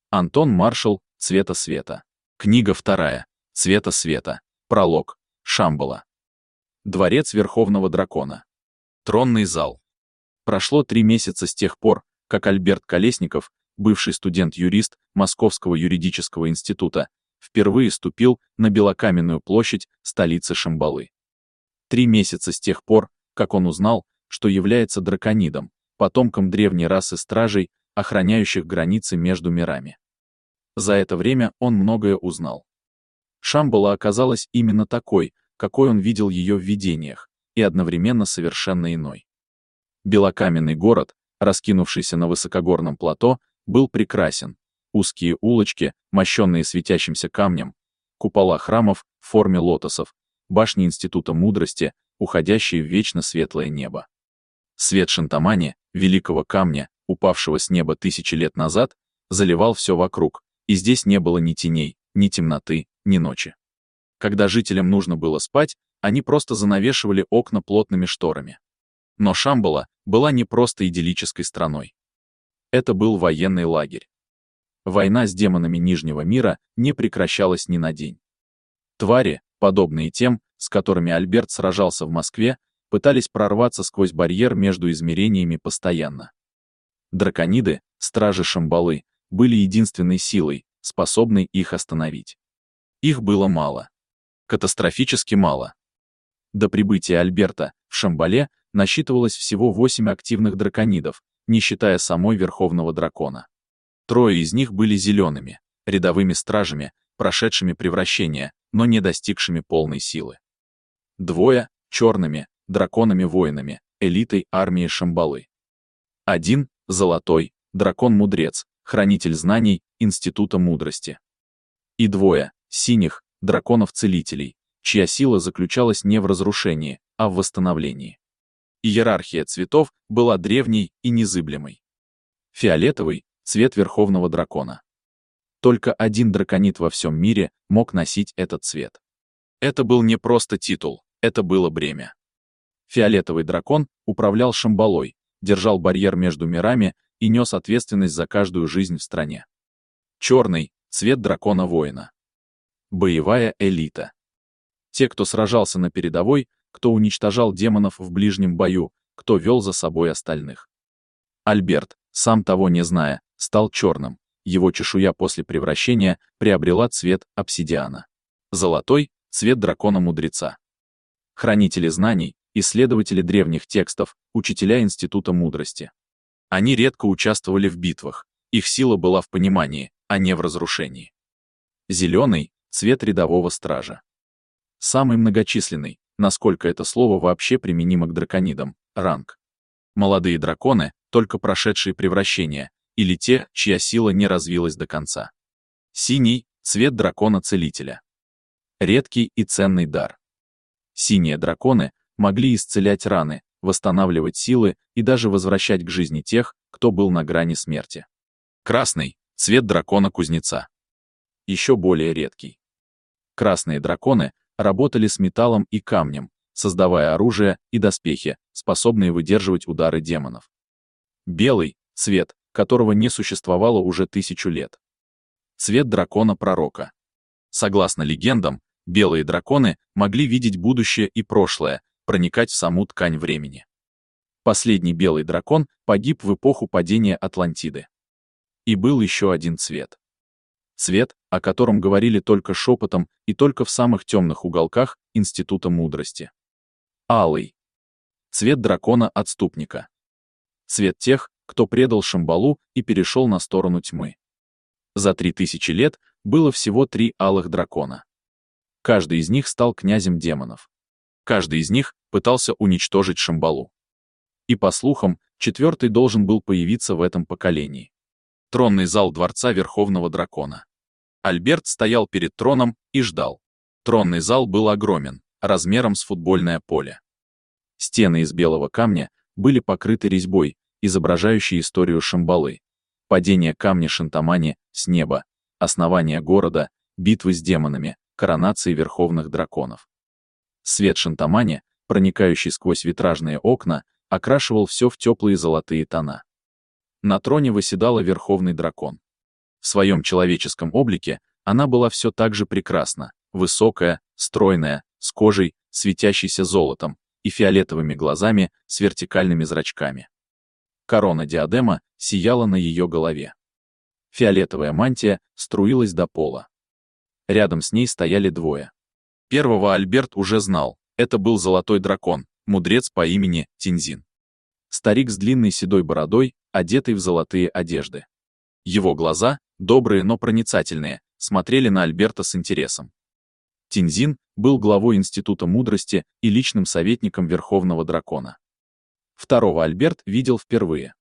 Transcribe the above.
Антон Маршал, «Цвета света». Книга 2. «Цвета света». Пролог. Шамбала. Дворец Верховного Дракона. Тронный зал. Прошло 3 месяца с тех пор, как Альберт Колесников, бывший студент-юрист Московского юридического института, впервые ступил на Белокаменную площадь столицы Шамбалы. 3 месяца с тех пор, как он узнал, что является драконидом, потомком древней расы стражей, охраняющих границы между мирами. За это время он многое узнал. Шамбала оказалась именно такой, какой он видел ее в видениях, и одновременно совершенно иной. Белокаменный город, раскинувшийся на высокогорном плато, был прекрасен. Узкие улочки, мощенные светящимся камнем, купола храмов в форме лотосов, башни Института мудрости, уходящие в вечно светлое небо. Свет Шинтамани, великого камня, упавшего с неба 1000 лет назад, заливал все вокруг, и здесь не было ни теней, ни темноты, ни ночи. Когда жителям нужно было спать, они просто занавешивали окна плотными шторами. Но Шамбала была не просто идиллической страной. Это был военный лагерь. Война с демонами Нижнего мира не прекращалась ни на день. Твари, подобные тем, с которыми Альберт сражался в Москве, пытались прорваться сквозь барьер между измерениями постоянно. Дракониды, стражи Шамбалы, были единственной силой, способной их остановить. Их было мало. Катастрофически мало. До прибытия Альберта в Шамбале насчитывалось всего 8 активных драконидов, не считая самой Верховного Дракона. 3 из них были зелеными, рядовыми стражами, прошедшими превращение, но не достигшими полной силы. 2 — черными, драконами-воинами, элитой армии Шамбалы. 1 — золотой, дракон-мудрец, хранитель знаний Института мудрости. И 2 — синих, драконов-целителей, чья сила заключалась не в разрушении, а в восстановлении. Иерархия цветов была древней и незыблемой. Фиолетовый — цвет Верховного Дракона. Только 1 драконид во всем мире мог носить этот цвет. Это был не просто титул, это было бремя. Фиолетовый дракон управлял Шамбалой, держал барьер между мирами и нес ответственность за каждую жизнь в стране. Черный — цвет дракона-воина. Боевая элита. Те, кто сражался на передовой, кто уничтожал демонов в ближнем бою, кто вел за собой остальных. Альберт, сам того не зная, стал черным, его чешуя после превращения приобрела цвет обсидиана. Золотой — цвет дракона-мудреца. Хранители знаний, исследователи древних текстов, учителя Института мудрости. Они редко участвовали в битвах, их сила была в понимании, а не в разрушении. Зеленый — цвет рядового стража. Самый многочисленный, насколько это слово вообще применимо к драконидам, ранг. Молодые драконы, только прошедшие превращения, или те, чья сила не развилась до конца. Синий — цвет дракона-целителя. Редкий и ценный дар. Синие драконы могли исцелять раны, восстанавливать силы и даже возвращать к жизни тех, кто был на грани смерти. Красный — цвет дракона-кузнеца. Еще более редкий. Красные драконы работали с металлом и камнем, создавая оружие и доспехи, способные выдерживать удары демонов. Белый — цвет, которого не существовало уже 1000 лет. Цвет дракона-пророка. Согласно легендам, белые драконы могли видеть будущее и прошлое, проникать в саму ткань времени. Последний белый дракон погиб в эпоху падения Атлантиды. И был еще один цвет. Цвет, о котором говорили только шепотом и только в самых темных уголках Института мудрости. Алый. Цвет дракона-отступника. Цвет тех, кто предал Шамбалу и перешел на сторону тьмы. За 3000 лет было всего 3 алых дракона. Каждый из них стал князем демонов. Каждый из них пытался уничтожить Шамбалу. И по слухам, 4-й должен был появиться в этом поколении. Тронный зал дворца Верховного Дракона. Альберт стоял перед троном и ждал. Тронный зал был огромен, размером с футбольное поле. Стены из белого камня были покрыты резьбой, изображающей историю Шамбалы, падение камня Шинтамани с неба, основание города, битвы с демонами, коронации верховных драконов. Свет Шинтамани, проникающий сквозь витражные окна, окрашивал все в теплые золотые тона. На троне восседал Верховный Дракон. В своем человеческом облике она была все так же прекрасна, высокая, стройная, с кожей, светящейся золотом, и фиолетовыми глазами с вертикальными зрачками. Корона-диадема сияла на ее голове. Фиолетовая мантия струилась до пола. Рядом с ней стояли двое. Первого Альберт уже знал, это был золотой дракон, мудрец по имени Тинзин. Старик с длинной седой бородой, одетый в золотые одежды. Его глаза, добрые, но проницательные, смотрели на Альберта с интересом. Тинзин был главой Института мудрости и личным советником Верховного дракона. Второго Альберт видел впервые.